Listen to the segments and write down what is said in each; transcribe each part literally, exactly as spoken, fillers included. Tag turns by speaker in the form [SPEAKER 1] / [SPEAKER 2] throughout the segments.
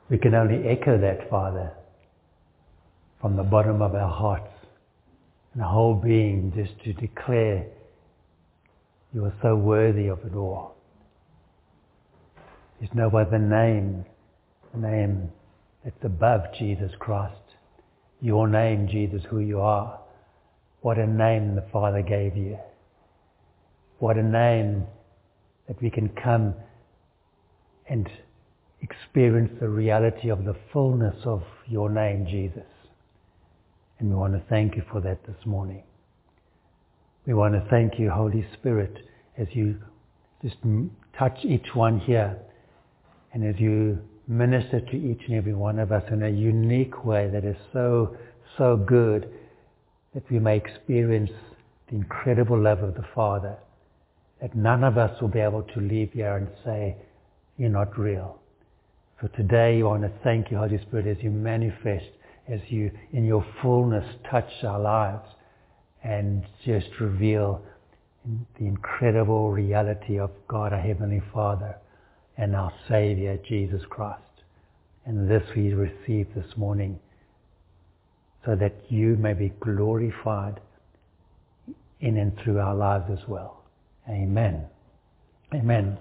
[SPEAKER 1] We can only echo that, Father, from the bottom of our hearts and our whole being, just to declare you are so worthy of it all. There's no other name, name that's above Jesus Christ. Your name, Jesus, who you are. What a name the Father gave you. What a name that we can come and experience the reality of the fullness of your name, Jesus. And we want to thank you for that this morning. We want to thank you, Holy Spirit, as you just touch each one here and as you minister to each and every one of us in a unique way that is so, so good, that we may experience the incredible love of the Father, that none of us will be able to leave here and say, you're not real. So today, I want to thank you, Holy Spirit, as you manifest, as you, in your fullness, touch our lives and just reveal the incredible reality of God, our Heavenly Father, and our Savior, Jesus Christ. And this we receive this morning so that you may be glorified in and through our lives as well. Amen. Amen.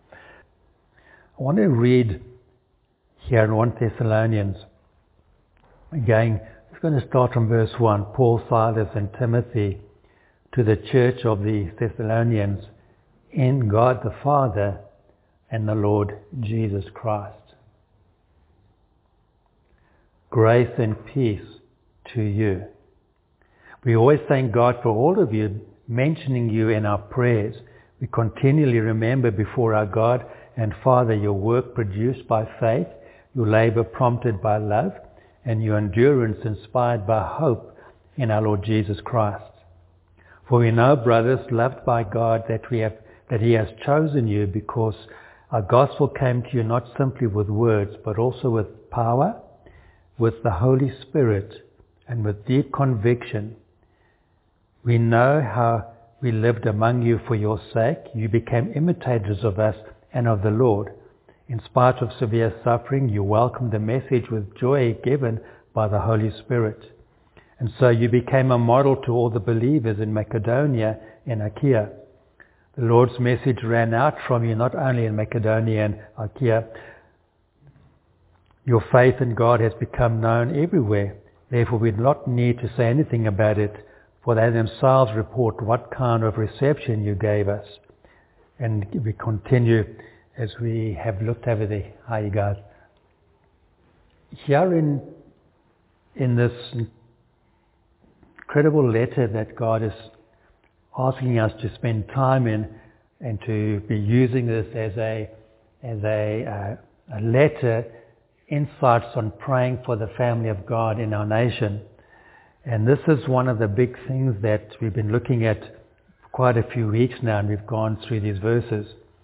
[SPEAKER 1] I want to read here in First Thessalonians. Again, we're going to start from verse one. Paul, Silas, and Timothy to the church of the Thessalonians in God the Father and the Lord Jesus Christ. Grace and peace to you. We always thank God for all of you, mentioning you in our prayers. We continually remember before our God and Father your work produced by faith, your labor prompted by love, and your endurance inspired by hope in our Lord Jesus Christ. For we know, brothers, loved by God, that we have that He has chosen you because our gospel came to you not simply with words, but also with power, with the Holy Spirit, and with deep conviction. We know how we lived among you for your sake. You became imitators of us and of the Lord. In spite of severe suffering, you welcomed the message with joy given by the Holy Spirit. And so you became a model to all the believers in Macedonia and Achaia. The Lord's message ran out from you not only in Macedonia and Achaia. Your faith in God has become known everywhere. Therefore, we do not need to say anything about it, for they themselves report what kind of reception you gave us. And we continue as we have looked over the, how you guys. Here in, in this incredible letter that God is asking us to spend time in and to be using this as a, as a, uh, a letter, insights on praying for the family of God in our nation. And this is one of the big things that we've been looking at for quite a few weeks now, and we've gone through these verses.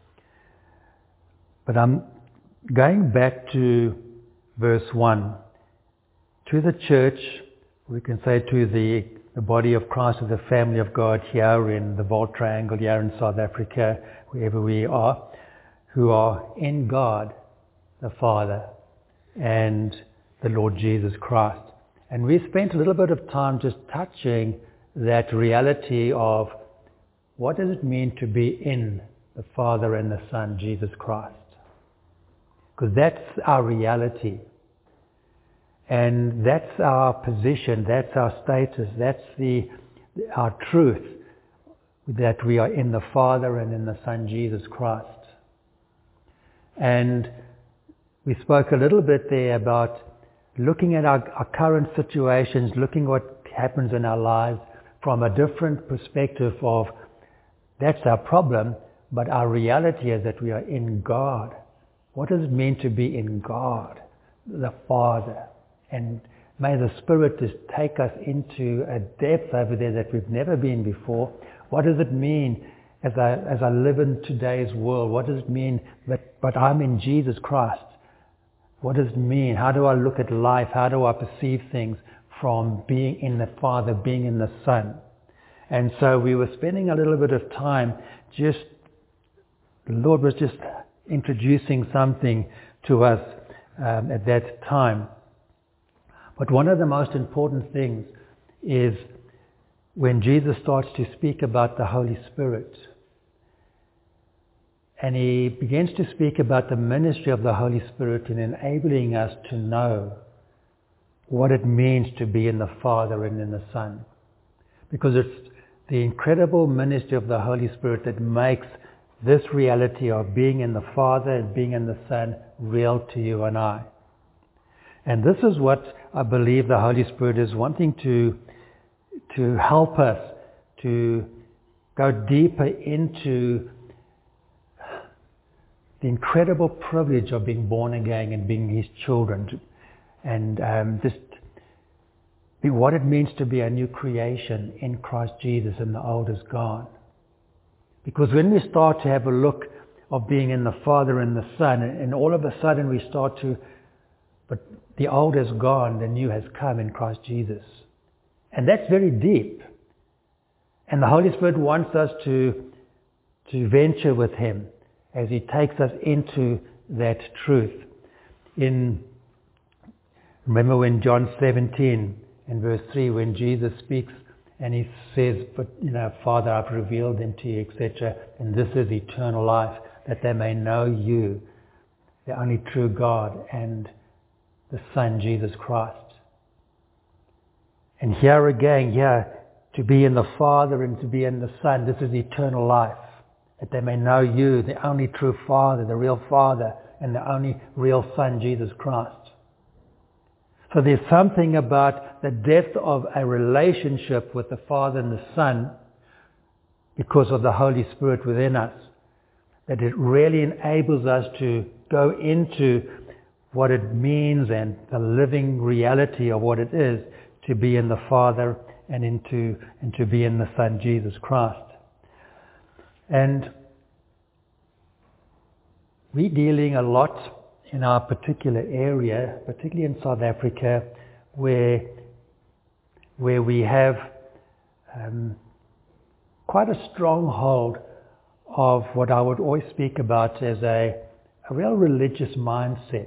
[SPEAKER 1] But I'm going back to verse one. To the church, we can say to the, the body of Christ, of the family of God here in the Vault Triangle, here in South Africa, wherever we are, who are in God, the Father, and the Lord Jesus Christ. And we spent a little bit of time just touching that reality of what does it mean to be in the Father and the Son, Jesus Christ. Because that's our reality. And that's our position, that's our status, that's the our truth, that we are in the Father and in the Son, Jesus Christ. And we spoke a little bit there about looking at our, our current situations, looking what happens in our lives from a different perspective of that's our problem, but our reality is that we are in God. What does it mean to be in God, the Father? And may the Spirit just take us into a depth over there that we've never been before. What does it mean as I, as I live in today's world? What does it mean that, but I'm in Jesus Christ? What does it mean? How do I look at life? How do I perceive things from being in the Father, being in the Son? And so we were spending a little bit of time just, the Lord was just introducing something to us um, at that time. But one of the most important things is when Jesus starts to speak about the Holy Spirit. And he begins to speak about the ministry of the Holy Spirit in enabling us to know what it means to be in the Father and in the Son. Because it's the incredible ministry of the Holy Spirit that makes this reality of being in the Father and being in the Son real to you and I. And this is what I believe the Holy Spirit is wanting to, to help us to go deeper into the incredible privilege of being born again and being His children, and um, just be what it means to be a new creation in Christ Jesus, and the old is gone. Because when we start to have a look of being in the Father and the Son, and all of a sudden we start to, but the old is gone, the new has come in Christ Jesus. And that's very deep. And the Holy Spirit wants us to, to venture with Him as He takes us into that truth. In Remember when John seventeen and verse three, when Jesus speaks and He says, but you know, Father, I've revealed them to you, et cetera. And this is eternal life, that they may know you, the only true God, and the Son, Jesus Christ. And here again, here, to be in the Father and to be in the Son, this is eternal life, that they may know you, the only true Father, the real Father, and the only real Son, Jesus Christ. So there's something about the depth of a relationship with the Father and the Son, because of the Holy Spirit within us, that it really enables us to go into what it means and the living reality of what it is to be in the Father and into and to be in the Son, Jesus Christ. And we're dealing a lot in our particular area, particularly in South Africa, where where we have um, quite a stronghold of what I would always speak about as a, a real religious mindset.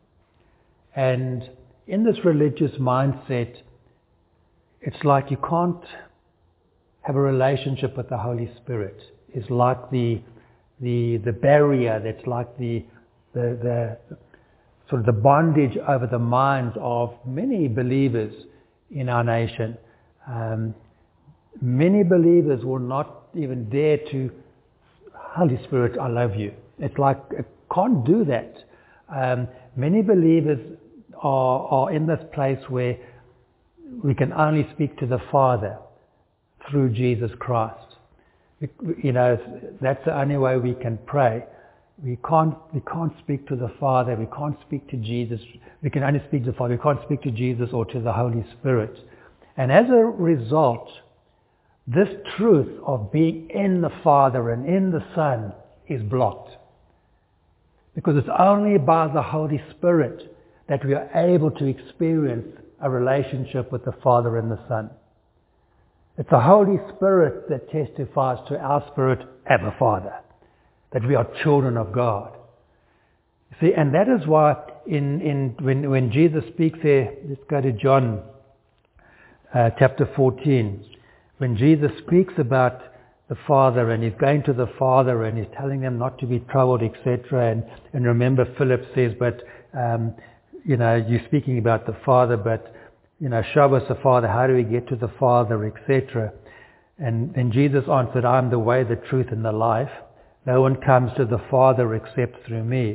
[SPEAKER 1] And in this religious mindset, it's like you can't have a relationship with the Holy Spirit. It's like the the the barrier that's like the the the sort of the bondage over the minds of many believers in our nation. Um, many believers will not even dare to, Holy Spirit, I love you. It's like, it can't do that. Um, many believers are, are in this place where we can only speak to the Father through Jesus Christ. You know, that's the only way we can pray. We can't, we can't speak to the Father. We can't speak to Jesus. We can only speak to the Father. We can't speak to Jesus or to the Holy Spirit. And as a result, this truth of being in the Father and in the Son is blocked. Because it's only by the Holy Spirit that we are able to experience a relationship with the Father and the Son. It's the Holy Spirit that testifies to our spirit, Abba, Father, that we are children of God. See, and that is why in, in when, when Jesus speaks there, let's go to John uh, chapter fourteen, when Jesus speaks about the Father and He's going to the Father and He's telling them not to be troubled, et cetera. And, and remember Philip says, but, um, you know, you're speaking about the Father, but, you know, show us the Father, how do we get to the Father, et cetera. And then Jesus answered, I'm the way, the truth, and the life. No one comes to the Father except through me.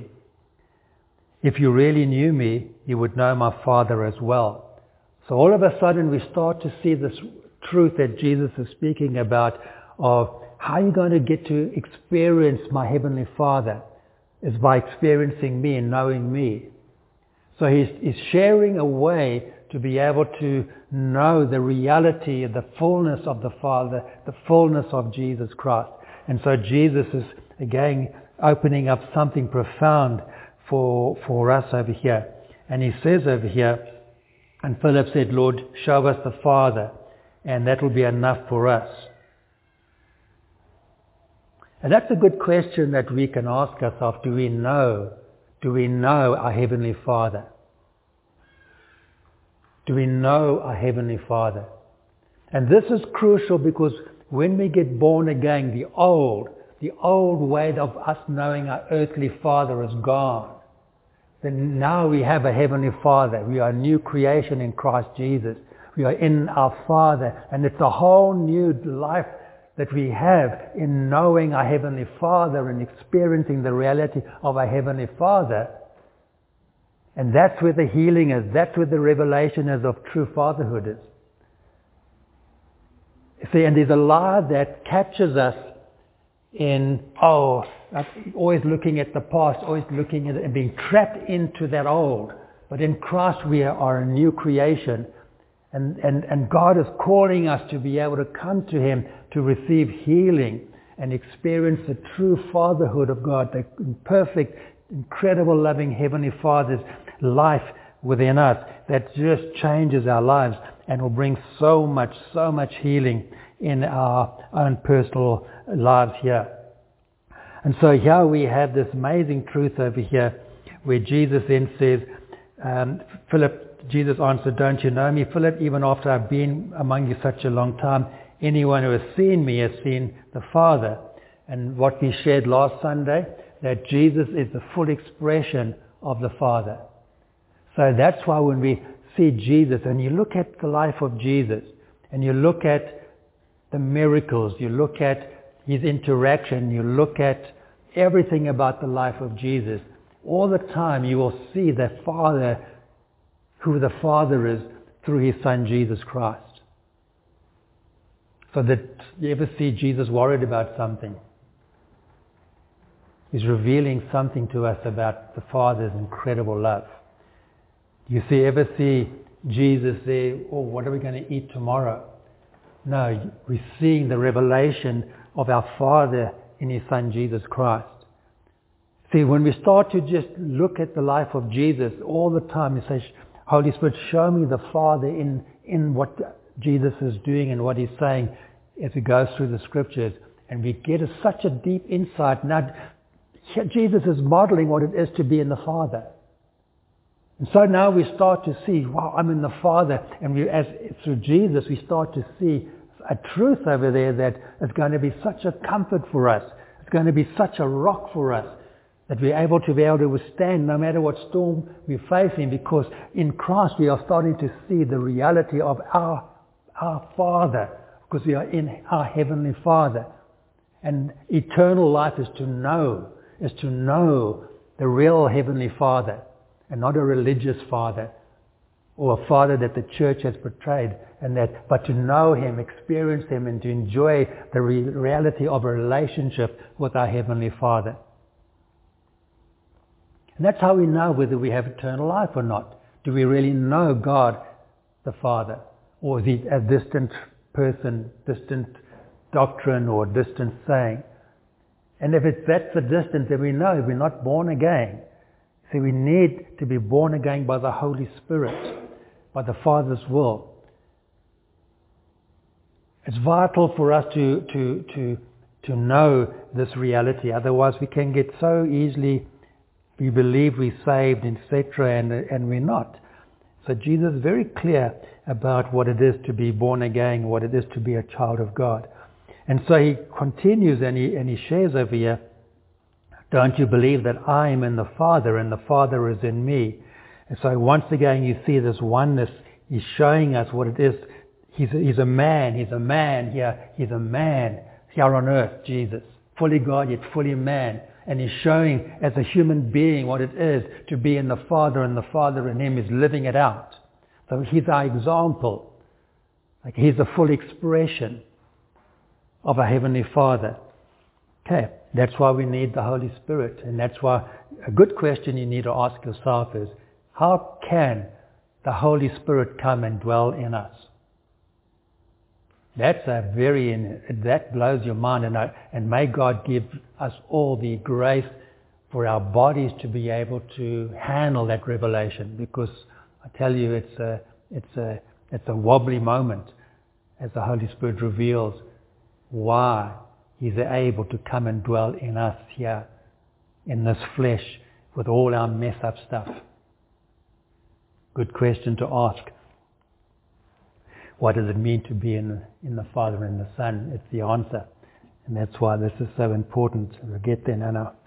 [SPEAKER 1] If you really knew me, you would know my Father as well. So all of a sudden we start to see this truth that Jesus is speaking about of how you're going to get to experience my Heavenly Father is by experiencing me and knowing me. So he's, he's sharing a way to be able to know the reality, the fullness of the Father, the fullness of Jesus Christ. And so Jesus is, again, opening up something profound for, for us over here. And he says over here, and Philip said, Lord, show us the Father, and that will be enough for us. And that's a good question that we can ask ourselves. Do we know Do we know our Heavenly Father? Do we know our Heavenly Father? And this is crucial because when we get born again, the old, the old way of us knowing our earthly Father is gone. Then now we have a Heavenly Father. We are a new creation in Christ Jesus. We are in our Father. And it's a whole new life that we have in knowing our Heavenly Father and experiencing the reality of our Heavenly Father. And that's where the healing is. That's where the revelation is of true fatherhood is. See, and there's a lie that captures us in, oh, always looking at the past, always looking at it and being trapped into that old. But in Christ we are a new creation. And, and, and God is calling us to be able to come to Him to receive healing and experience the true fatherhood of God, the perfect, incredible, loving Heavenly Father's life within us that just changes our lives and will bring so much, so much healing in our own personal lives here. And so here we have this amazing truth over here where Jesus then says, um, Philip, Jesus answered, don't you know me, Philip, even after I've been among you such a long time, anyone who has seen me has seen the Father. And what we shared last Sunday, that Jesus is the full expression of the Father. So that's why when we see Jesus and you look at the life of Jesus and you look at the miracles, you look at His interaction, you look at everything about the life of Jesus, all the time you will see the Father, who the Father is through His Son Jesus Christ. So that you ever see Jesus worried about something? He's revealing something to us about the Father's incredible love. You see, ever see Jesus say, oh, what are we going to eat tomorrow? No, we're seeing the revelation of our Father in His Son Jesus Christ. See, when we start to just look at the life of Jesus all the time, you say, Holy Spirit, show me the Father in, in what Jesus is doing and what He's saying as we go through the Scriptures. And we get a, such a deep insight. Now, Jesus is modeling what it is to be in the Father. And so now we start to see, wow, I'm in the Father. And we, as through Jesus, we start to see a truth over there that is going to be such a comfort for us. It's going to be such a rock for us that we're able to be able to withstand no matter what storm we're facing, because in Christ we are starting to see the reality of our, our Father, because we are in our Heavenly Father. And eternal life is to know, is to know the real Heavenly Father, and not a religious Father or a Father that the church has portrayed, and that, but to know Him, experience Him, and to enjoy the re- reality of a relationship with our Heavenly Father. And that's how we know whether we have eternal life or not. Do we really know God the Father? Or is He a distant person, distant doctrine, or distant saying? And if it's that's the distance, then we know we're not born again. See, we need to be born again by the Holy Spirit, by the Father's will. It's vital for us to, to, to, to know this reality. Otherwise we can get so easily, we believe we're saved, et cetera, and, and we're not. So Jesus is very clear about what it is to be born again, what it is to be a child of God. And so he continues and he, and he shares over here, don't you believe that I am in the Father and the Father is in me? And so once again you see this oneness. He's showing us what it is. He's a, he's a man. He's a man here. He's a man here on earth, Jesus. Fully God yet fully man. And he's showing as a human being what it is to be in the Father, and the Father in him is living it out. So he's our example. Like he's a full expression of our Heavenly Father. Okay, that's why we need the Holy Spirit. And that's why a good question you need to ask yourself is, how can the Holy Spirit come and dwell in us? That's a very, that blows your mind. And, I, and may God give us all the grace for our bodies to be able to handle that revelation. Because I tell you, it's a, it's a, it's a wobbly moment as the Holy Spirit reveals why He's able to come and dwell in us here, in this flesh, with all our mess up stuff? Good question to ask. What does it mean to be in, in the Father and the Son? It's the answer. And that's why this is so important. We'll get there now. now.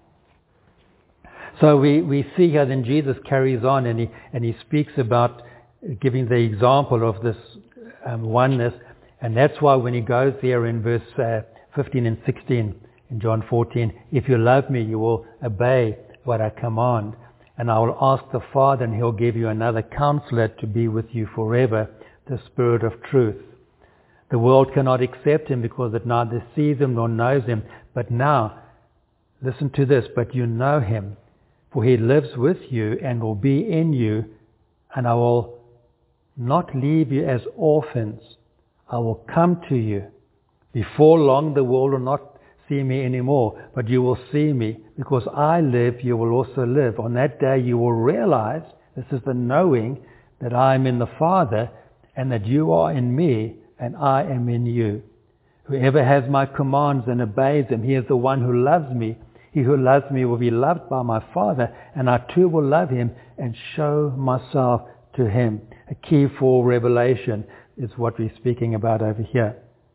[SPEAKER 1] So we, we see here then Jesus carries on and he, and he speaks about giving the example of this um, oneness. And that's why when he goes there in verse uh, fifteen and sixteen in John fourteen, if you love me, you will obey what I command. And I will ask the Father and he'll give you another counselor to be with you forever, the Spirit of truth. The world cannot accept him because it neither sees him nor knows him. But now, listen to this, but you know him, for he lives with you and will be in you, and I will not leave you as orphans. I will come to you. Before long the world will not see me anymore, but you will see me. Because I live, you will also live. On that day you will realize, this is the knowing, that I am in the Father, and that you are in me, and I am in you. Whoever has my commands and obeys them, he is the one who loves me. He who loves me will be loved by my Father, and I too will love him and show myself to him. A key for revelation is what we're speaking about over here.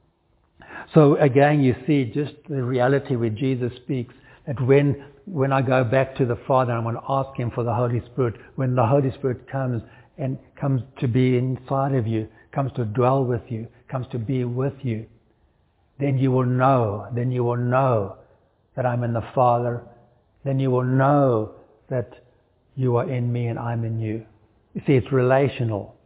[SPEAKER 1] So again, you see just the reality where Jesus speaks, that when, when I go back to the Father, I'm going to ask him for the Holy Spirit. When the Holy Spirit comes and comes to be inside of you, comes to dwell with you, comes to be with you, then you will know, then you will know that I'm in the Father. Then you will know that you are in me and I'm in you. You see, it's relational.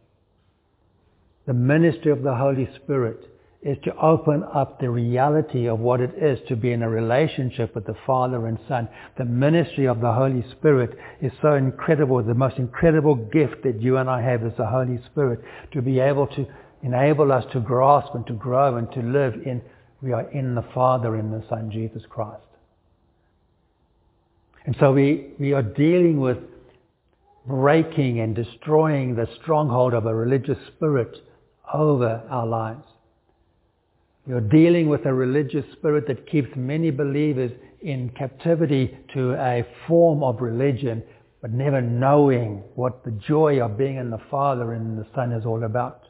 [SPEAKER 1] The ministry of the Holy Spirit is to open up the reality of what it is to be in a relationship with the Father and Son. The ministry of the Holy Spirit is so incredible. The most incredible gift that you and I have is the Holy Spirit, to be able to enable us to grasp and to grow and to live in, we are in the Father and the Son, Jesus Christ. And so we, we are dealing with breaking and destroying the stronghold of a religious spirit over our lives. You're dealing with a religious spirit that keeps many believers in captivity to a form of religion, but never knowing what the joy of being in the Father and the Son is all about.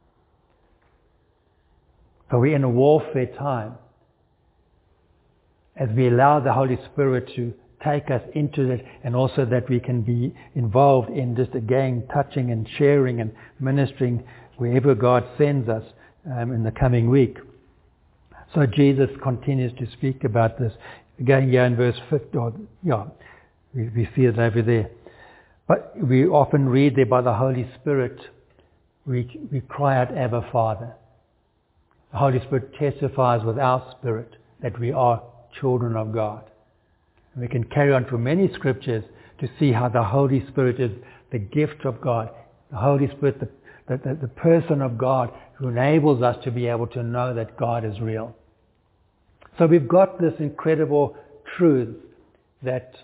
[SPEAKER 1] So we're in a warfare time as we allow the Holy Spirit to take us into it, and also that we can be involved in just again touching and sharing and ministering wherever God sends us um, in the coming week. So Jesus continues to speak about this. Again here in verse fifty, or, yeah, we, we see it over there. But we often read there, by the Holy Spirit, we, we cry out, Abba, Father. The Holy Spirit testifies with our spirit that we are children of God. And we can carry on from many scriptures to see how the Holy Spirit is the gift of God. The Holy Spirit, the, the, the, the person of God who enables us to be able to know that God is real. So we've got this incredible truth that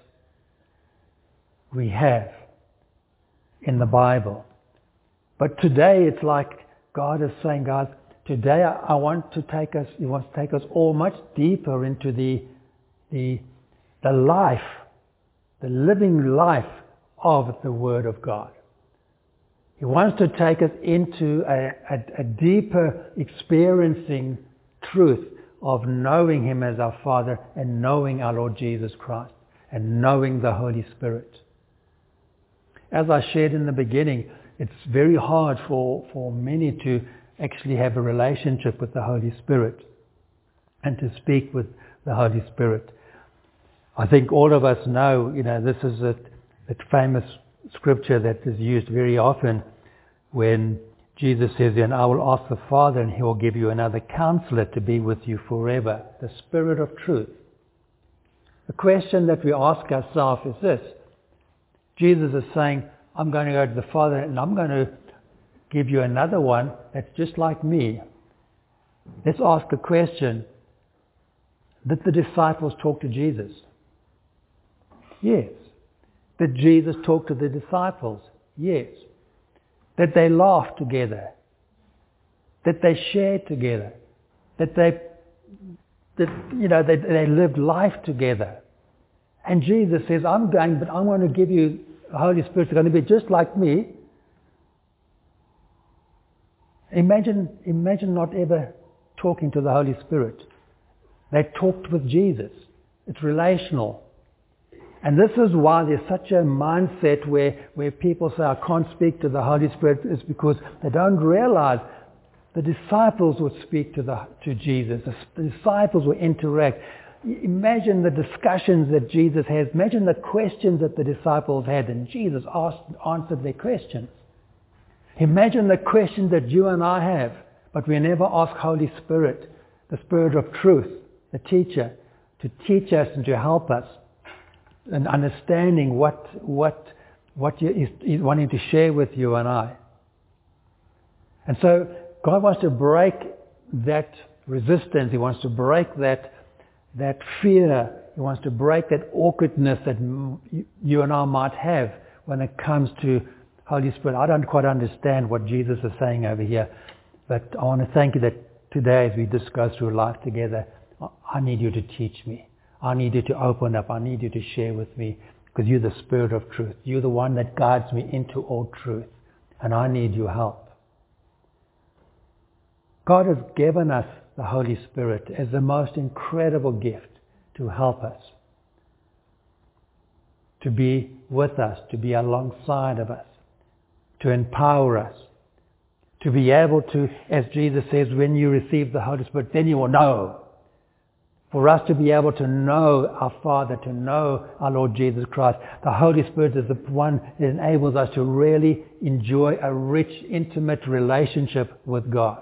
[SPEAKER 1] we have in the Bible. But today it's like God is saying, guys, today I, I want to take us, He wants to take us all much deeper into the, the, the life, the living life of the Word of God. He wants to take us into a, a, a deeper experiencing truth of knowing Him as our Father and knowing our Lord Jesus Christ and knowing the Holy Spirit. As I shared in the beginning, it's very hard for, for many to actually have a relationship with the Holy Spirit and to speak with the Holy Spirit. I think all of us know, you know, this is a, a famous scripture that is used very often when Jesus says, and I will ask the Father and He will give you another counselor to be with you forever, the Spirit of truth. The question that we ask ourselves is this. Jesus is saying, I'm going to go to the Father and I'm going to give you another one that's just like me. Let's ask the question, did the disciples talk to Jesus? Yes. Did Jesus talk to the disciples? Yes. That they laughed together, that they shared together, that they, that, you know, they, they lived life together. And Jesus says, I'm going, but I'm going to give you the Holy Spirit. It's going to be just like me. Imagine, imagine not ever talking to the Holy Spirit. They talked with Jesus. It's relational. And this is why there's such a mindset where, where people say, I can't speak to the Holy Spirit, is because they don't realize the disciples would speak to, the, to Jesus. The, the disciples would interact. Imagine the discussions that Jesus has. Imagine the questions that the disciples had, and Jesus asked, answered their questions. Imagine the questions that you and I have, but we never ask Holy Spirit, the Spirit of truth, the teacher, to teach us and to help us in understanding what what what he is wanting to share with you and I. And so God wants to break that resistance. He wants to break that that fear. He wants to break that awkwardness that you and I might have when it comes to Holy Spirit. I don't quite understand what Jesus is saying over here, but I want to thank you that today as we just go through life together, I need you to teach me. I need you to open up. I need you to share with me, because you're the Spirit of truth. You're the one that guides me into all truth, and I need your help. God has given us the Holy Spirit as the most incredible gift to help us, to be with us, to be alongside of us, to empower us, to be able to, as Jesus says, when you receive the Holy Spirit, then you will know. For us to be able to know our Father, to know our Lord Jesus Christ, the Holy Spirit is the one that enables us to really enjoy a rich, intimate relationship with God.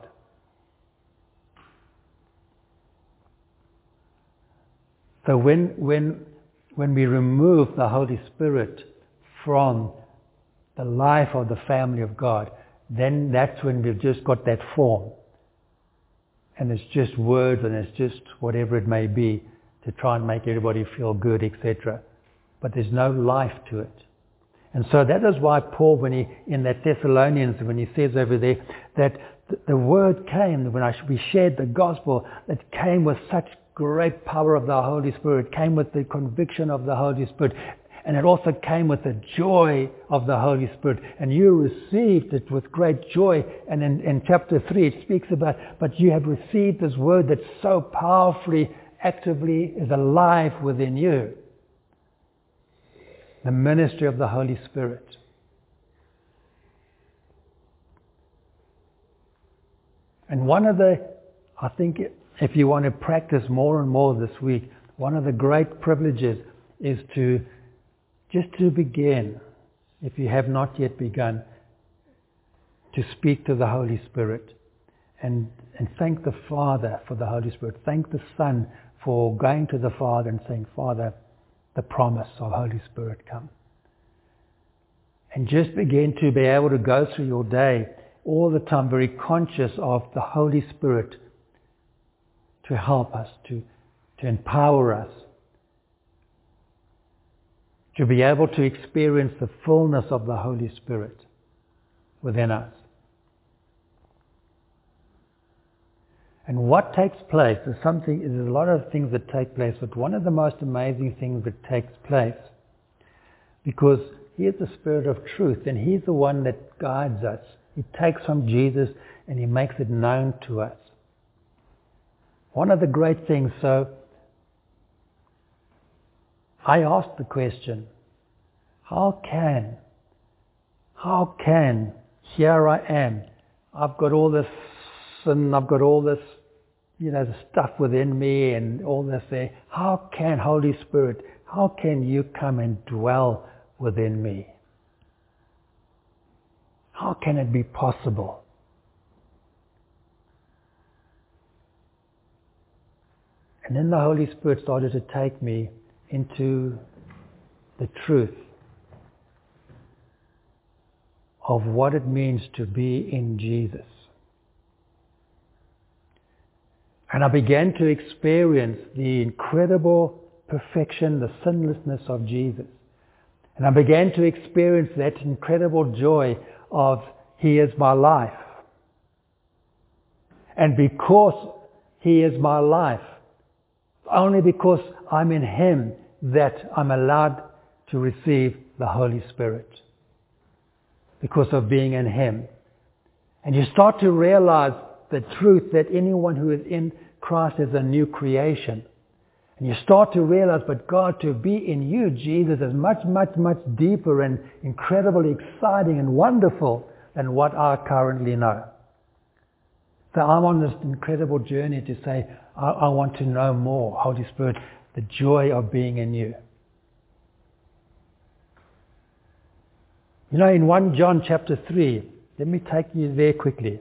[SPEAKER 1] So when, when, when we remove the Holy Spirit from the life of the family of God, then that's when we've just got that form. And it's just words, and it's just whatever it may be to try and make everybody feel good, et cetera. But there's no life to it. And so that is why Paul, when he, in that Thessalonians, when he says over there, that the, the word came, when I, we shared the gospel, it came with such great power of the Holy Spirit, came with the conviction of the Holy Spirit, and it also came with the joy of the Holy Spirit. And you received it with great joy. And in, in chapter three, it speaks about, but you have received this word that so powerfully, actively is alive within you. The ministry of the Holy Spirit. And one of the, I think, if you want to practice more and more this week, one of the great privileges is to just to begin, if you have not yet begun, to speak to the Holy Spirit and, and thank the Father for the Holy Spirit. Thank the Son for going to the Father and saying, Father, the promise of Holy Spirit come. And just begin to be able to go through your day all the time very conscious of the Holy Spirit to help us, to, to empower us, to be able to experience the fullness of the Holy Spirit within us. And what takes place is something, there's a lot of things that take place, but one of the most amazing things that takes place, because He is the Spirit of truth, and He's the one that guides us. He takes from Jesus and He makes it known to us. One of the great things, so I asked the question, how can, how can, here I am, I've got all this sin, I've got all this, you know, the stuff within me and all this there, how can Holy Spirit, how can you come and dwell within me? How can it be possible? And then the Holy Spirit started to take me into the truth of what it means to be in Jesus. And I began to experience the incredible perfection, the sinlessness of Jesus. And I began to experience that incredible joy of He is my life. And because He is my life, only because I'm in Him that I'm allowed to receive the Holy Spirit because of being in Him. And you start to realize the truth that anyone who is in Christ is a new creation. And you start to realize, but God, to be in you, Jesus, is much, much, much deeper and incredibly exciting and wonderful than what I currently know. So I'm on this incredible journey to say, I, I want to know more, Holy Spirit, the joy of being in you. You know, in First John chapter three, let me take you there quickly.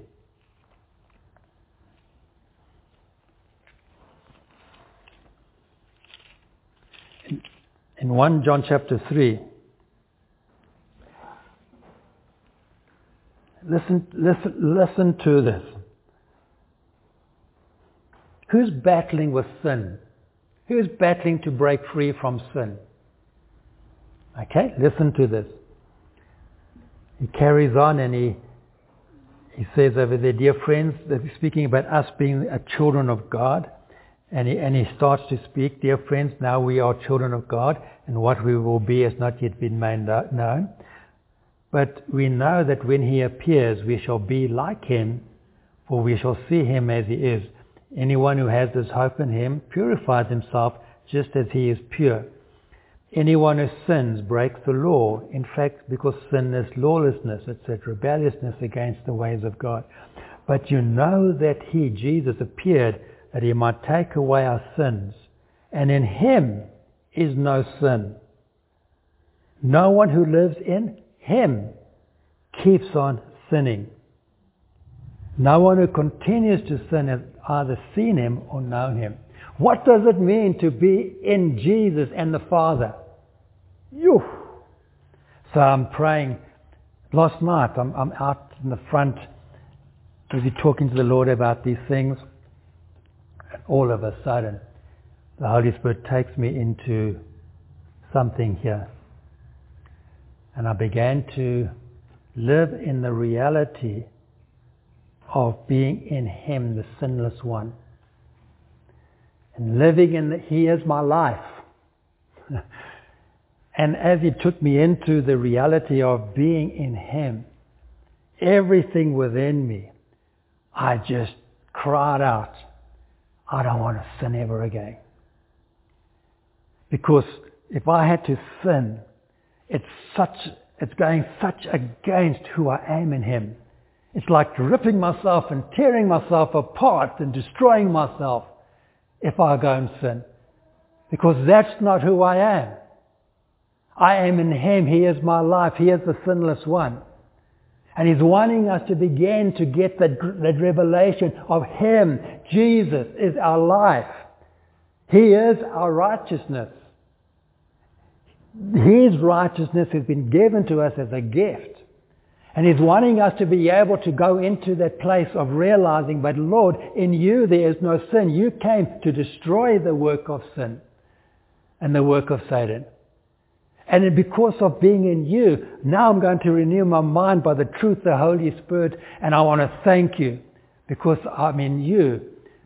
[SPEAKER 1] In, in First John chapter three, listen, listen, listen to this. Who's battling with sin? Who's battling to break free from sin? Okay, listen to this. He carries on and he he says over there, dear friends, that he's speaking about us being a children of God. And he, and he starts to speak, dear friends, now we are children of God, and what we will be has not yet been made known. But we know that when He appears, we shall be like Him, for we shall see Him as He is. Anyone who has this hope in Him purifies himself just as He is pure. Anyone who sins breaks the law. In fact, because sin is lawlessness, it's rebelliousness against the ways of God. But you know that He, Jesus, appeared that He might take away our sins. And in Him is no sin. No one who lives in Him keeps on sinning. No one who continues to sin has either seen Him or known Him. What does it mean to be in Jesus and the Father? Yoo. So I'm praying. Last night I'm, I'm out in the front, busy talking to the Lord about these things. And all of a sudden, the Holy Spirit takes me into something here. And I began to live in the reality of being in Him, the sinless one. And living in the, He is my life. And as He took me into the reality of being in Him, everything within me, I just cried out, I don't want to sin ever again. Because if I had to sin, it's such, it's going such against who I am in Him. It's like ripping myself and tearing myself apart and destroying myself if I go and sin. Because that's not who I am. I am in Him. He is my life. He is the sinless one. And He's wanting us to begin to get that, that revelation of Him. Jesus is our life. He is our righteousness. His righteousness has been given to us as a gift. And He's wanting us to be able to go into that place of realizing, but Lord, in You there is no sin. You came to destroy the work of sin and the work of Satan. And because of being in You, now I'm going to renew my mind by the truth of the Holy Spirit, and I want to thank You because I'm in You.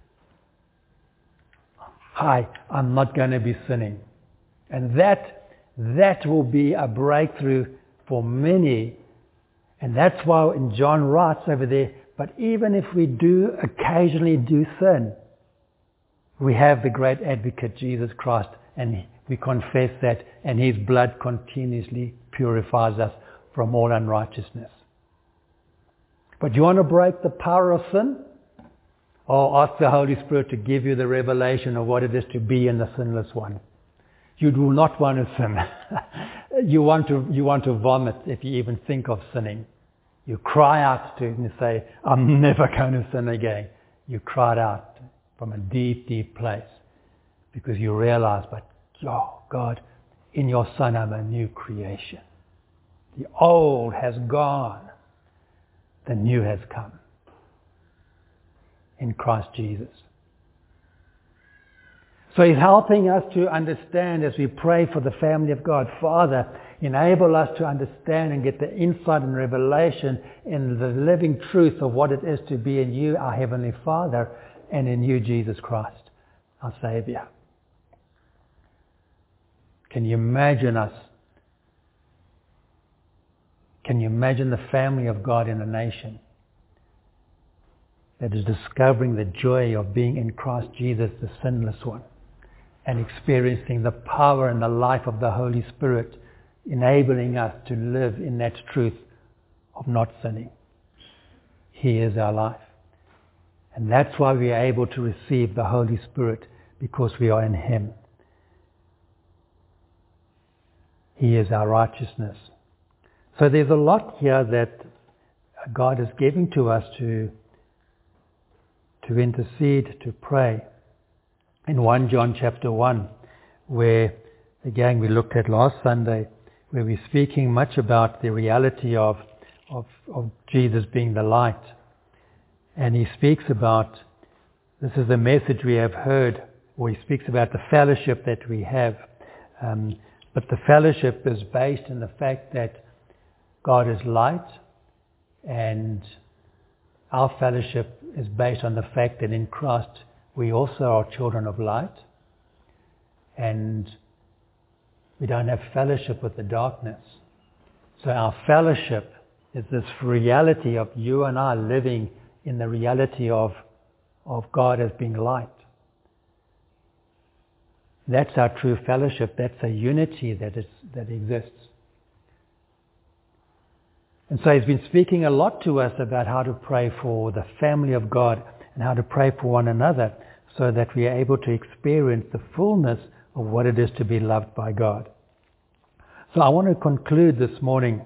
[SPEAKER 1] Hi, I'm not going to be sinning. And that, that will be a breakthrough for many. And that's why in John writes over there, but even if we do occasionally do sin, we have the great advocate, Jesus Christ, and we confess that, and His blood continuously purifies us from all unrighteousness. But you want to break the power of sin? Or ask the Holy Spirit to give you the revelation of what it is to be in the sinless one. You do not want to sin. you want to you want to vomit if you even think of sinning. You cry out to Him and say, I'm never going to sin again. You cried out from a deep, deep place because you realize, but oh God, in Your Son I'm a new creation. The old has gone. The new has come. In Christ Jesus. So He's helping us to understand as we pray for the family of God. Father, enable us to understand and get the insight and revelation in the living truth of what it is to be in You, our Heavenly Father, and in You, Jesus Christ, our Savior. Can you imagine us? Can you imagine the family of God in a nation that is discovering the joy of being in Christ Jesus, the sinless one, and experiencing the power and the life of the Holy Spirit, enabling us to live in that truth of not sinning. He is our life. And that's why we are able to receive the Holy Spirit, because we are in Him. He is our righteousness. So there's a lot here that God is giving to us to, to intercede, to pray. In First John chapter one, where again we looked at last Sunday, where we're speaking much about the reality of, of, of Jesus being the light. And he speaks about, this is the message we have heard, or he speaks about the fellowship that we have. Um, but the fellowship is based in the fact that God is light, and our fellowship is based on the fact that in Christ we also are children of light, and we don't have fellowship with the darkness. So our fellowship is this reality of you and I living in the reality of, of God as being light. That's our true fellowship. That's a unity that is that exists. And so he's been speaking a lot to us about how to pray for the family of God and how to pray for one another, so that we are able to experience the fullness of what it is to be loved by God. So I want to conclude this morning.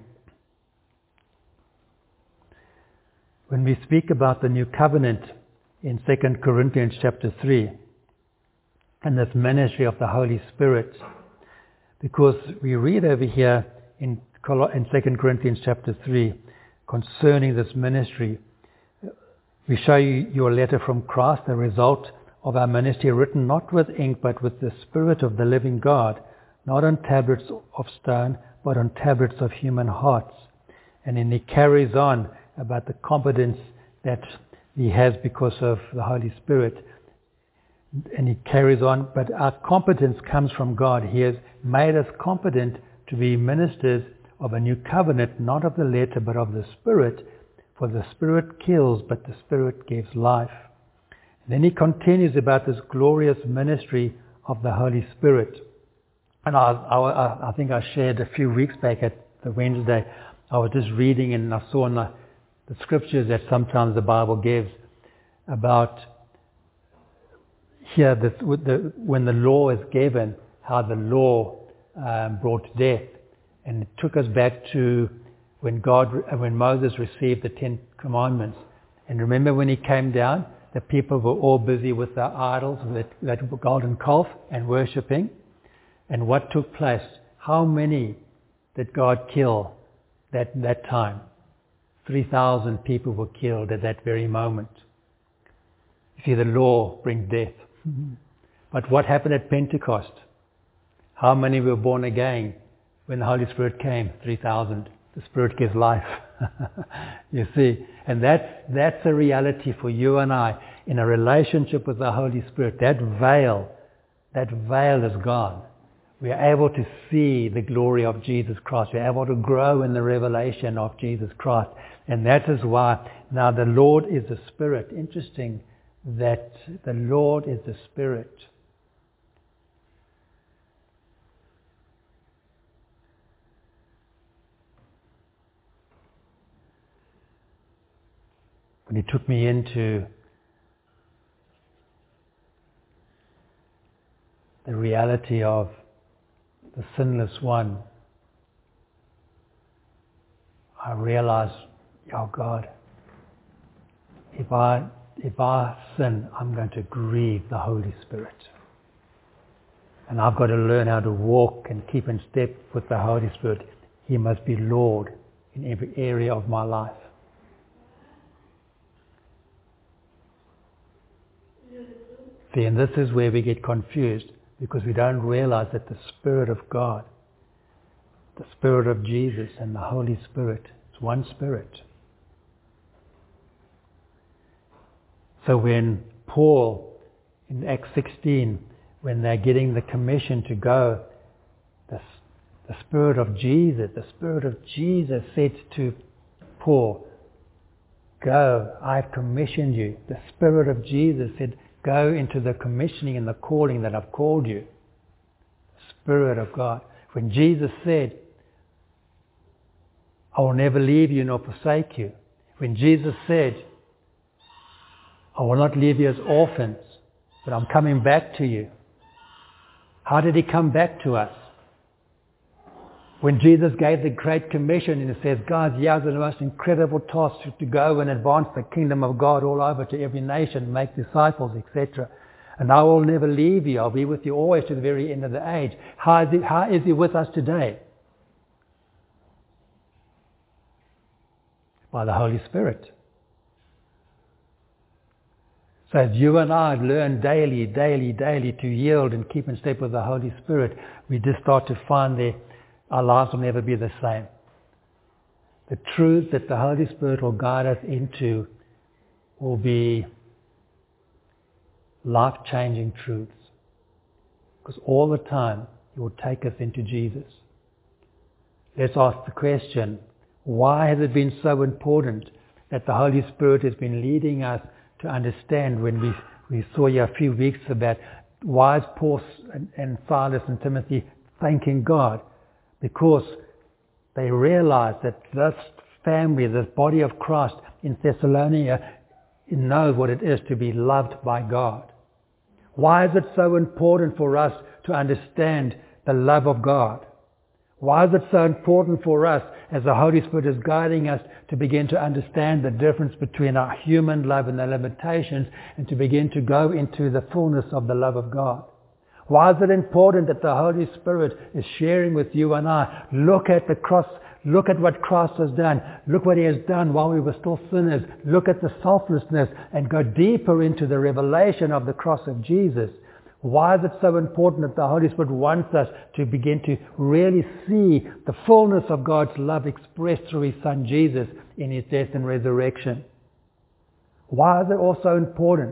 [SPEAKER 1] When we speak about the new covenant in Second Corinthians chapter three, and this ministry of the Holy Spirit, because we read over here in, in Second Corinthians chapter three concerning this ministry, we show you your letter from Christ, the result of our ministry, written not with ink but with the Spirit of the living God, not on tablets of stone but on tablets of human hearts. And then he carries on about the competence that he has because of the Holy Spirit. And he carries on, but our competence comes from God. He has made us competent to be ministers of a new covenant, not of the letter but of the Spirit. For the Spirit kills, but the Spirit gives life. And then he continues about this glorious ministry of the Holy Spirit. And I, I, I think I shared a few weeks back at the Wednesday, I was just reading and I saw in the, the scriptures that sometimes the Bible gives about here that the, when the law is given, how the law um, brought death. And it took us back to when God, when Moses received the Ten Commandments. And remember when he came down, the people were all busy with their idols, that, that golden calf, and worshipping. And what took place? How many did God kill that that time? three thousand people were killed at that very moment. You see, the law brings death. Mm-hmm. But what happened at Pentecost? How many were born again when the Holy Spirit came? three thousand. The Spirit gives life. You see, and that's, that's a reality for you and I in a relationship with the Holy Spirit. That veil, that veil is gone. We are able to see the glory of Jesus Christ. We are able to grow in the revelation of Jesus Christ. And that is why now the Lord is the Spirit. Interesting that the Lord is the Spirit. When he took me into the reality of the sinless one, I realized, oh God, if I, if I sin, I'm going to grieve the Holy Spirit. And I've got to learn how to walk and keep in step with the Holy Spirit. He must be Lord in every area of my life. See, and this is where we get confused, because we don't realize that the Spirit of God, the Spirit of Jesus and the Holy Spirit, is one Spirit. So when Paul, in Acts sixteen, when they're getting the commission to go The, the Spirit of Jesus, the Spirit of Jesus said to Paul, go, I've commissioned you. The Spirit of Jesus said, go into the commissioning and the calling that I've called you. The Spirit of God. When Jesus said, I will never leave you nor forsake you. When Jesus said, I will not leave you as orphans, but I'm coming back to you. How did he come back to us? When Jesus gave the Great Commission and he says, guys, here's the most incredible task to go and advance the kingdom of God all over to every nation, make disciples, et cetera. And I will never leave you. I'll be with you always to the very end of the age. How is he, how is he with us today? By the Holy Spirit. So as you and I learn daily, daily, daily to yield and keep in step with the Holy Spirit, we just start to find that our lives will never be the same. The truth that the Holy Spirit will guide us into will be life-changing truths. Because all the time, He will take us into Jesus. Let's ask the question, why has it been so important that the Holy Spirit has been leading us to understand? When we, we saw here a few weeks about why is Paul and, and Silas and Timothy thanking God? Because they realized that this family, this body of Christ in Thessalonica, knows what it is to be loved by God. Why is it so important for us to understand the love of God? Why is it so important for us, as the Holy Spirit is guiding us, to begin to understand the difference between our human love and the limitations, and to begin to go into the fullness of the love of God? Why is it important that the Holy Spirit is sharing with you and I? Look at the cross. Look at what Christ has done. Look what He has done while we were still sinners. Look at the selflessness and go deeper into the revelation of the cross of Jesus. Why is it so important that the Holy Spirit wants us to begin to really see the fullness of God's love expressed through His Son Jesus in His death and resurrection? Why is it also important?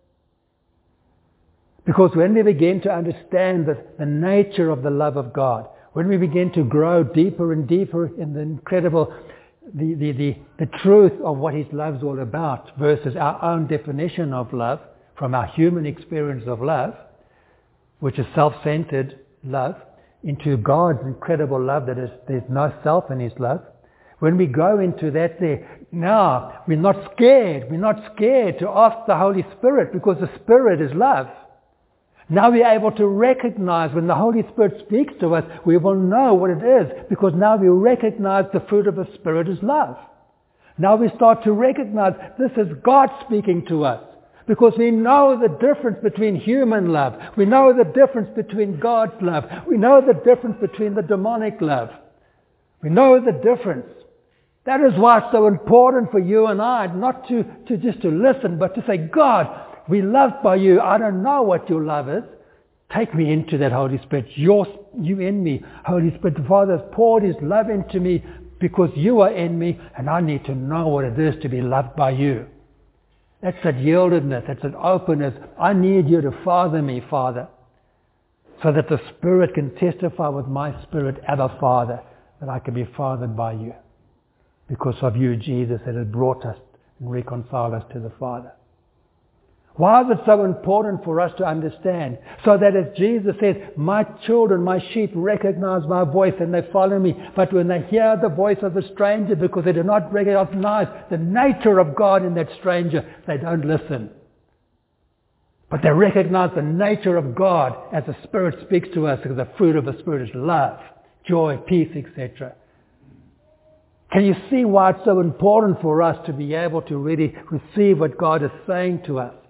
[SPEAKER 1] Because when we begin to understand the, the nature of the love of God, when we begin to grow deeper and deeper in the incredible, the, the, the, the truth of what His love is all about versus our own definition of love from our human experience of love, which is self-centered love, into God's incredible love that is, there's no self in His love. When we go into that there, now we're not scared. We're not scared to ask the Holy Spirit because the Spirit is love. Now we're able to recognize when the Holy Spirit speaks to us, we will know what it is, because now we recognize the fruit of the Spirit is love. Now we start to recognize this is God speaking to us, because we know the difference between human love. We know the difference between God's love. We know the difference between the demonic love. We know the difference. That is why it's so important for you and I not to, to just to listen, but to say, God, we're loved by you. I don't know what your love is. Take me into that, Holy Spirit. You're, you in me. Holy Spirit, the Father has poured His love into me because you are in me, and I need to know what it is to be loved by you. That's that yieldedness. That's that openness. I need you to father me, Father, so that the Spirit can testify with my spirit, Abba, Father, that I can be fathered by you because of you, Jesus, that has brought us and reconciled us to the Father. Why is it so important for us to understand? So that as Jesus says, my children, my sheep recognize my voice and they follow me. But when they hear the voice of a stranger, because they do not recognize the nature of God in that stranger, they don't listen. But they recognize the nature of God as the Spirit speaks to us, because the fruit of the Spirit is love, joy, peace, et cetera. Can you see why it's so important for us to be able to really receive what God is saying to us?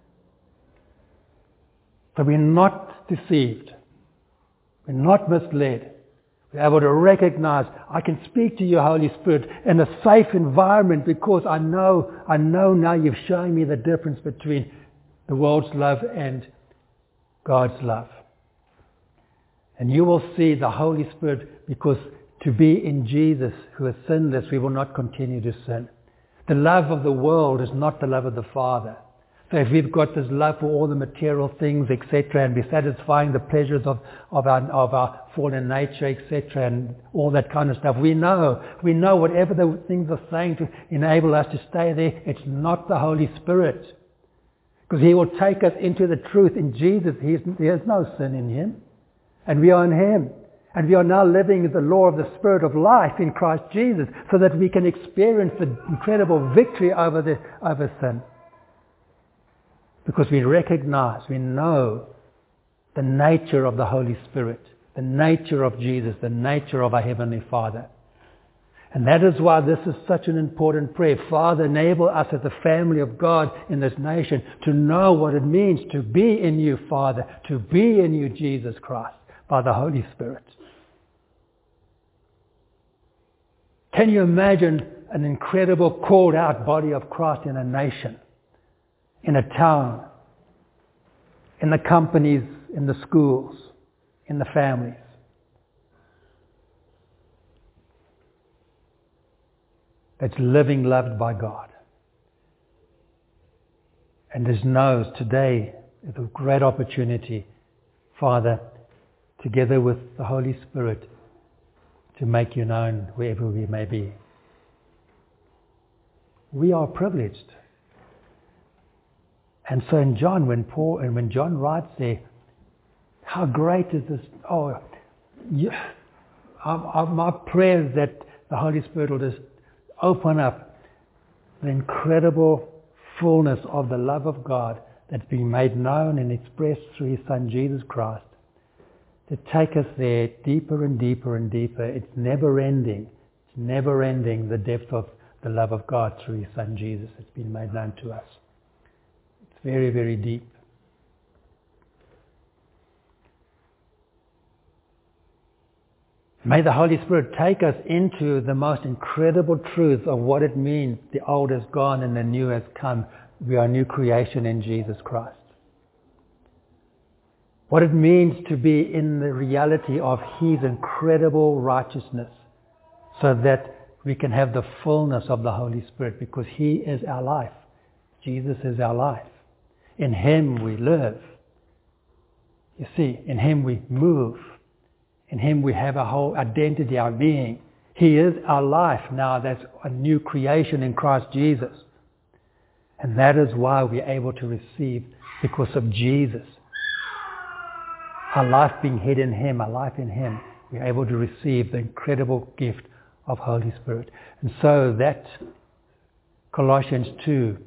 [SPEAKER 1] So we're not deceived. We're not misled. We're able to recognize, I can speak to you, Holy Spirit, in a safe environment because I know, I know now you've shown me the difference between the world's love and God's love. And you will see the Holy Spirit, because to be in Jesus, who is sinless, we will not continue to sin. The love of the world is not the love of the Father. So if we've got this love for all the material things, et cetera, and we're satisfying the pleasures of, of, our, of our fallen nature, et cetera, and all that kind of stuff, we know, we know whatever the things are saying to enable us to stay there, it's not the Holy Spirit. Because He will take us into the truth. In Jesus, He is, there is no sin in Him. And we are in Him. And we are now living the law of the Spirit of life in Christ Jesus, so that we can experience the incredible victory over, the, over sin. Because we recognize, we know the nature of the Holy Spirit, the nature of Jesus, the nature of our Heavenly Father. And that is why this is such an important prayer. Father, enable us as the family of God in this nation to know what it means to be in you, Father, to be in you, Jesus Christ, by the Holy Spirit. Can you imagine an incredible called out body of Christ in a nation? In a town, in the companies, in the schools, in the families. That's living loved by God. And this knows today is a great opportunity, Father, together with the Holy Spirit, to make you known wherever we may be. We are privileged. And so in John, when Paul and when John writes there, how great is this? Oh, you, our, our, my prayer is that the Holy Spirit will just open up the incredible fullness of the love of God that's been made known and expressed through His Son Jesus Christ, to take us there deeper and deeper and deeper. It's never ending. It's never ending, the depth of the love of God through His Son Jesus that's been made known to us. Very, very deep. May the Holy Spirit take us into the most incredible truth of what it means. The old has gone and the new has come. We are a new creation in Jesus Christ. What it means to be in the reality of His incredible righteousness, so that we can have the fullness of the Holy Spirit, because He is our life. Jesus is our life. In Him we live. You see, in Him we move. In Him we have our whole identity, our being. He is our life now. That's a new creation in Christ Jesus. And that is why we're able to receive, because of Jesus. Our life being hid in Him, our life in Him, we're able to receive the incredible gift of Holy Spirit. And so that Colossians two,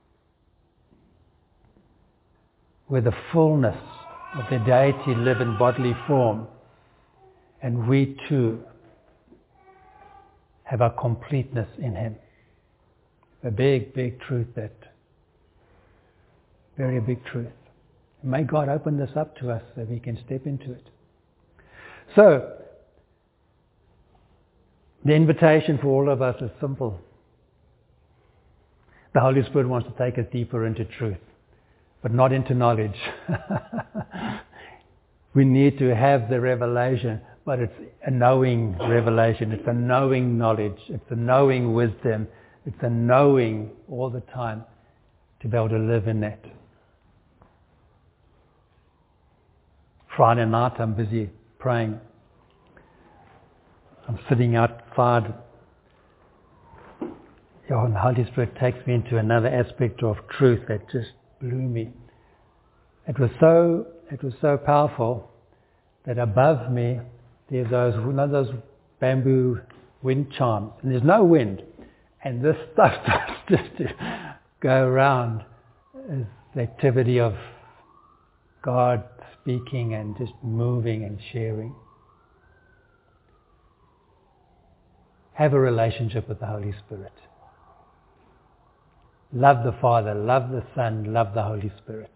[SPEAKER 1] where the fullness of the deity live in bodily form, and we too have our completeness in Him. A big, big truth, that very big truth. And may God open this up to us so we can step into it. So, the invitation for all of us is simple. The Holy Spirit wants to take us deeper into truth, but not into knowledge. We need to have the revelation, but it's a knowing revelation. It's a knowing knowledge. It's a knowing wisdom. It's a knowing all the time to be able to live in that. Friday night I'm busy praying. I'm sitting outside. And the Holy Spirit takes me into another aspect of truth that just blew me. It was so, it was so powerful that above me there's those, you know, those bamboo wind chimes, and there's no wind, and this stuff starts just to go around as the activity of God speaking and just moving and sharing. Have a relationship with the Holy Spirit. Love the Father, love the Son, love the Holy Spirit.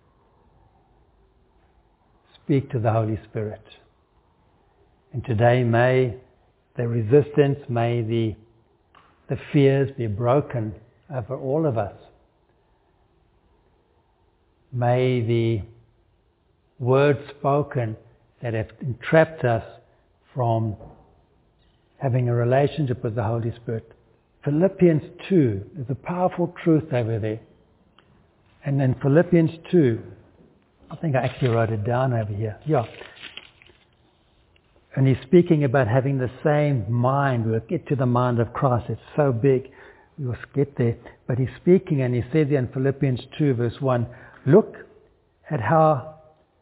[SPEAKER 1] Speak to the Holy Spirit. And today may the resistance, may the, the fears be broken over all of us. May the words spoken that have entrapped us from having a relationship with the Holy Spirit. Philippians two, there's a powerful truth over there. And then Philippians two, I think I actually wrote it down over here. Yeah. And he's speaking about having the same mind. We'll get to the mind of Christ. It's so big. We will get there. But he's speaking, and he says in Philippians two verse one, look at how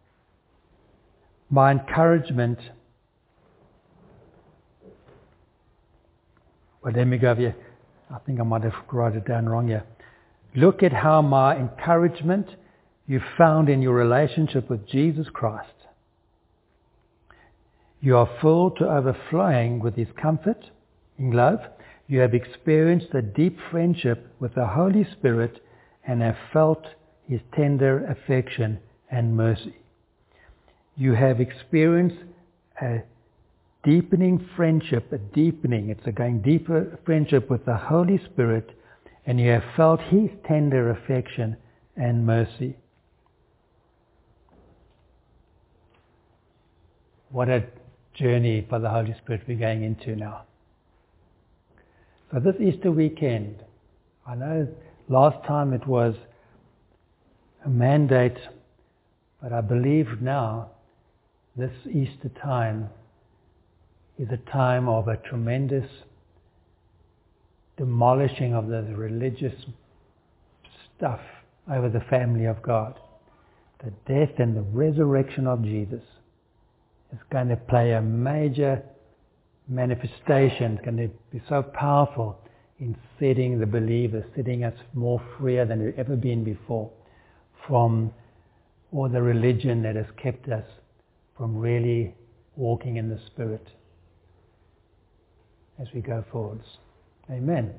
[SPEAKER 1] my encouragement, well, let me go over here. I think I might have wrote it down wrong here. Look at how my encouragement you found in your relationship with Jesus Christ. You are full to overflowing with his comfort in love. You have experienced a deep friendship with the Holy Spirit and have felt his tender affection and mercy. You have experienced a deepening friendship, a deepening, it's a going deeper friendship with the Holy Spirit, and you have felt his tender affection and mercy. What a journey for the Holy Spirit we're going into now. So this Easter weekend, I know last time it was a mandate, but I believe now this Easter time is a time of a tremendous demolishing of the religious stuff over the family of God. The death and the resurrection of Jesus is going to play a major manifestation. It's going to be so powerful in setting the believers, setting us more freer than we've ever been before from all the religion that has kept us from really walking in the Spirit as we go forwards. Amen.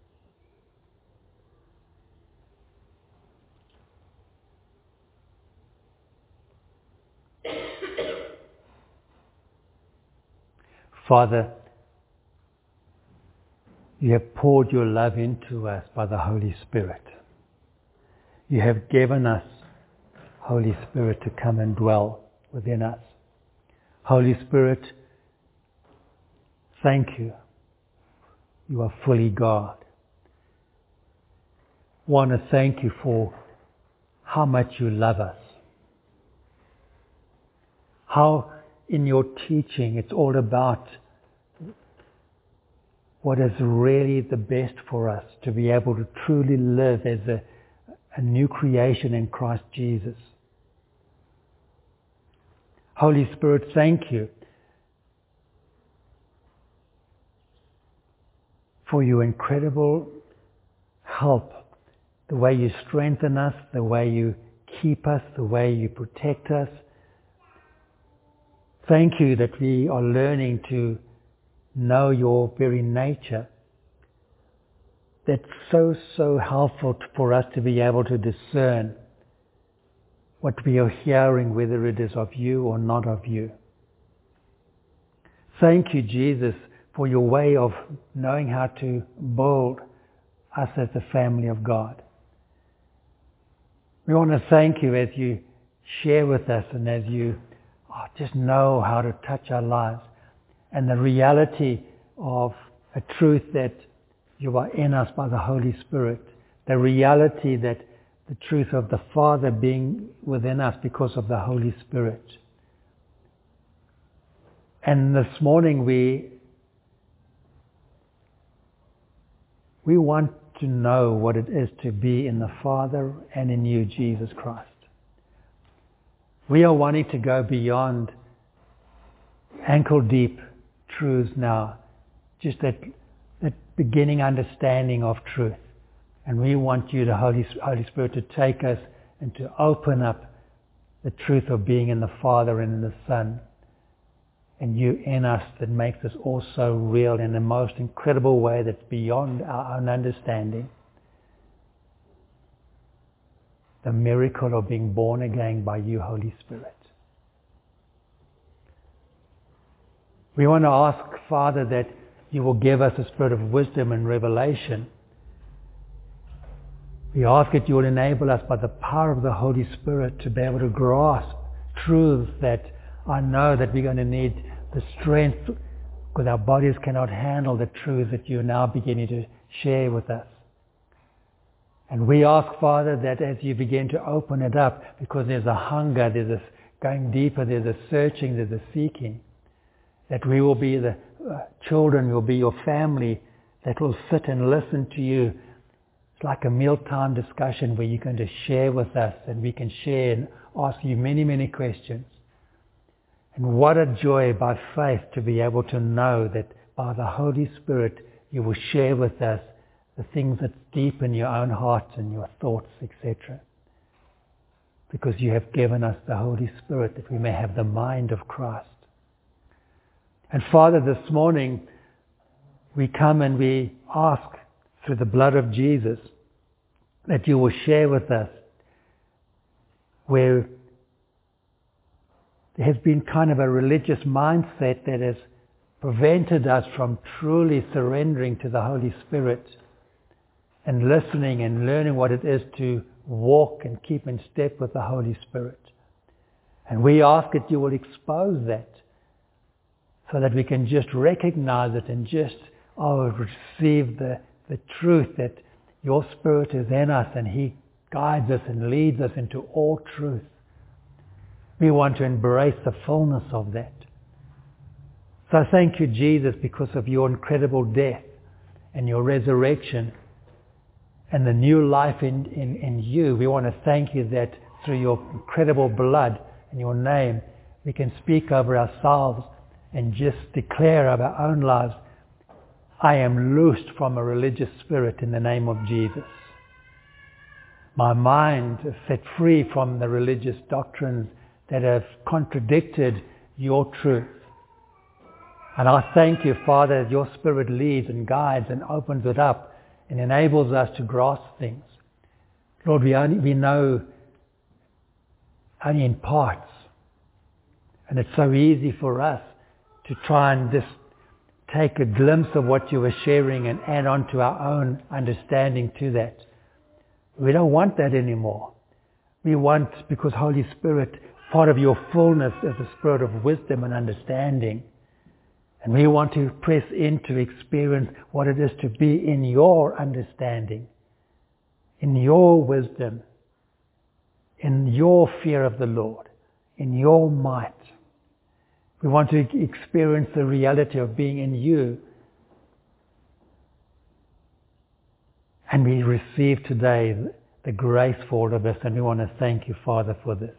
[SPEAKER 1] Father, you have poured your love into us by the Holy Spirit. You have given us Holy Spirit to come and dwell within us. Holy Spirit, thank you. You are fully God. I want to thank you for how much you love us. How in your teaching it's all about what is really the best for us to be able to truly live as a, a new creation in Christ Jesus. Holy Spirit, thank you for your incredible help, the way you strengthen us, the way you keep us, the way you protect us. Thank you that we are learning to know your very nature. That's so, so helpful for us to be able to discern what we are hearing, whether it is of you or not of you. Thank you, Jesus, for your way of knowing how to build us as the family of God. We want to thank you as you share with us and as you oh, just know how to touch our lives, and the reality of a truth that you are in us by the Holy Spirit, the reality that the truth of the Father being within us because of the Holy Spirit. And this morning we we want to know what it is to be in the Father and in you, Jesus Christ. We are wanting to go beyond ankle deep truths now, just that, that beginning understanding of truth. And we want you, the Holy, Holy Spirit, to take us and to open up the truth of being in the Father and in the Son, and you in us, that makes us all so real in the most incredible way that's beyond our own understanding. The miracle of being born again by you, Holy Spirit. We want to ask, Father, that you will give us a spirit of wisdom and revelation. We ask that you will enable us by the power of the Holy Spirit to be able to grasp truths that I know that we're going to need the strength, because our bodies cannot handle the truths that you're now beginning to share with us. And we ask, Father, that as you begin to open it up, because there's a hunger, there's a going deeper, there's a searching, there's a seeking, that we will be the uh, children, will be your family that will sit and listen to you. It's like a mealtime discussion where you're going to share with us and we can share and ask you many, many questions. And what a joy by faith to be able to know that by the Holy Spirit you will share with us the things that's deep in your own heart and your thoughts, et cetera. Because you have given us the Holy Spirit that we may have the mind of Christ. And Father, this morning we come and we ask through the blood of Jesus that you will share with us where there has been kind of a religious mindset that has prevented us from truly surrendering to the Holy Spirit and listening and learning what it is to walk and keep in step with the Holy Spirit. And we ask that you will expose that so that we can just recognize it and just oh, receive the, the truth that your Spirit is in us and He guides us and leads us into all truth. We want to embrace the fullness of that. So thank you, Jesus, because of your incredible death and your resurrection and the new life in, in, in you. We want to thank you that through your incredible blood and your name, we can speak over ourselves and just declare of our own lives, I am loosed from a religious spirit in the name of Jesus. My mind is set free from the religious doctrines that have contradicted your truth. And I thank you, Father, that your Spirit leads and guides and opens it up and enables us to grasp things. Lord, we only we know only in parts. And it's so easy for us to try and just take a glimpse of what you were sharing and add on to our own understanding to that. We don't want that anymore. We want, because Holy Spirit, part of your fullness is the spirit of wisdom and understanding. And we want to press into experience what it is to be in your understanding, in your wisdom, in your fear of the Lord, in your might. We want to experience the reality of being in you. And we receive today the grace for all of us, and we want to thank you, Father, for this.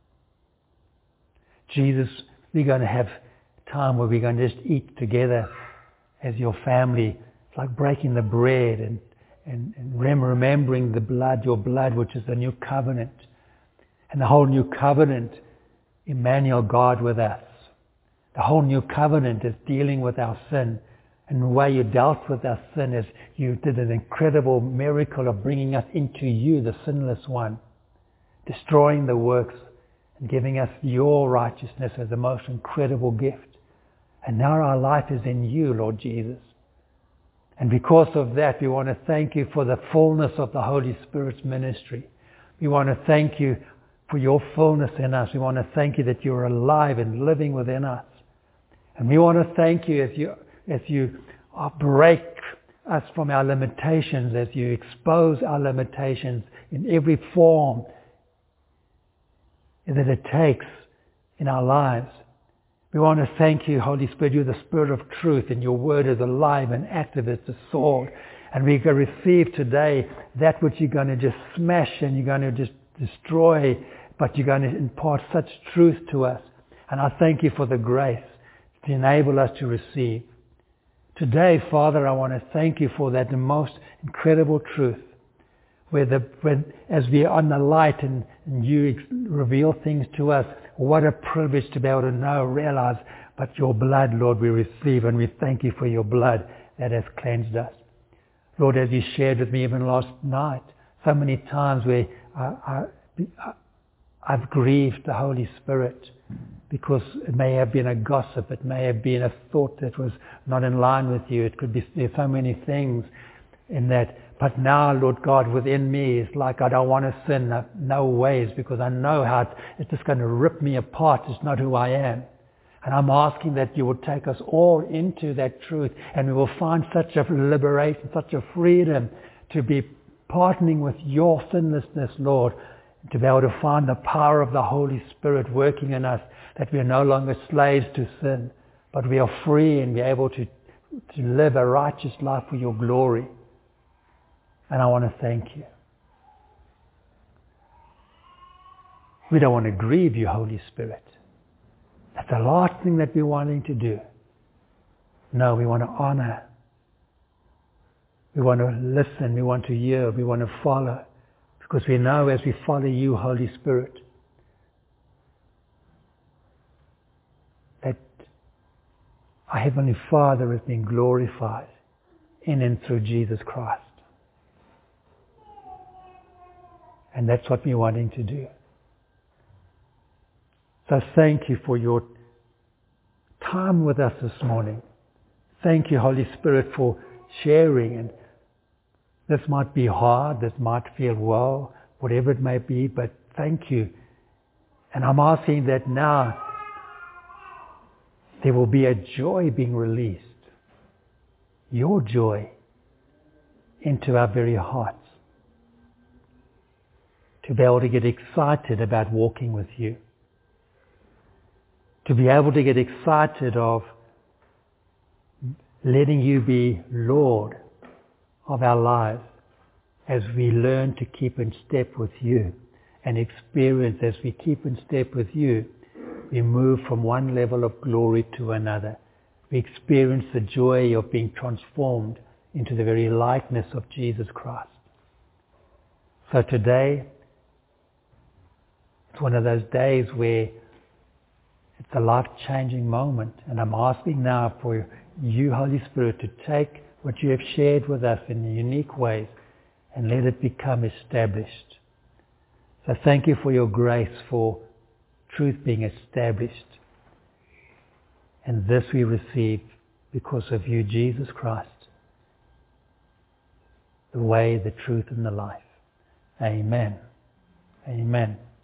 [SPEAKER 1] Jesus, we're going to have time where we're going to just eat together as your family. It's like breaking the bread and, and, and remembering the blood, your blood, which is the new covenant. And the whole new covenant, Emmanuel, God with us. The whole new covenant is dealing with our sin. And the way you dealt with our sin is you did an incredible miracle of bringing us into you, the sinless one, destroying the works and giving us your righteousness as the most incredible gift. And now our life is in you, Lord Jesus. And because of that, we want to thank you for the fullness of the Holy Spirit's ministry. We want to thank you for your fullness in us. We want to thank you that you're alive and living within us. And we want to thank you as you, as you break us from our limitations, as you expose our limitations in every form that it takes in our lives. We want to thank you, Holy Spirit. You're the Spirit of truth, and your word is alive and active as a sword. And we're going to receive today that which you're going to just smash and you're going to just destroy, but you're going to impart such truth to us. And I thank you for the grace to enable us to receive. Today, Father, I want to thank you for that most incredible truth, where the, when, as we are on the light and, and you ex- reveal things to us, what a privilege to be able to know, realize, but your blood, Lord, we receive, and we thank you for your blood that has cleansed us. Lord, as you shared with me even last night, so many times where I, I, I've grieved the Holy Spirit because it may have been a gossip, it may have been a thought that was not in line with you. It could be, there's so many things in that. But now, Lord God, within me, it's like I don't want to sin, no, no ways, because I know how it's, it's just going to rip me apart. It's not who I am. And I'm asking that you will take us all into that truth, and we will find such a liberation, such a freedom to be partnering with your sinlessness, Lord, to be able to find the power of the Holy Spirit working in us, that we are no longer slaves to sin, but we are free and we are able to, to live a righteous life for your glory. And I want to thank you. We don't want to grieve you, Holy Spirit. That's the last thing that we're wanting to do. No, we want to honor. We want to listen. We want to hear. We want to follow. Because we know as we follow you, Holy Spirit, that our Heavenly Father has been glorified in and through Jesus Christ. And that's what we're wanting to do. So thank you for your time with us this morning. Thank you, Holy Spirit, for sharing. And this might be hard, this might feel well, whatever it may be, but thank you. And I'm asking that now there will be a joy being released. Your joy into our very hearts. To be able to get excited about walking with you. To be able to get excited of letting you be Lord of our lives as we learn to keep in step with you and experience as we keep in step with you, we move from one level of glory to another. We experience the joy of being transformed into the very likeness of Jesus Christ. So today, it's one of those days where it's a life-changing moment, and I'm asking now for you, Holy Spirit, to take what you have shared with us in unique ways and let it become established. So thank you for your grace for truth being established. And this we receive because of you, Jesus Christ, the way, the truth, and the life. Amen. Amen.